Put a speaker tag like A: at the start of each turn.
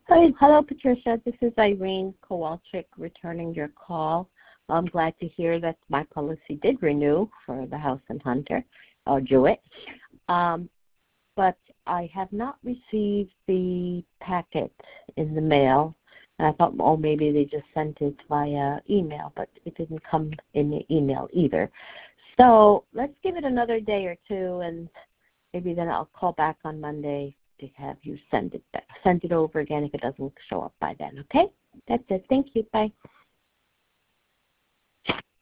A: Hi. Hello, Patricia. This is Irene Kowalczyk returning your call. I'm glad to hear that my policy did renew for the House and Hunter, or Jewett. But I have not received the packet in the mail. And I thought, oh, maybe they just sent it via email, but it didn't come in the email either. So let's give it another day or two, and maybe then I'll call back on Monday to have you send it over again if it doesn't show up by then, okay? That's it. Thank you. Bye.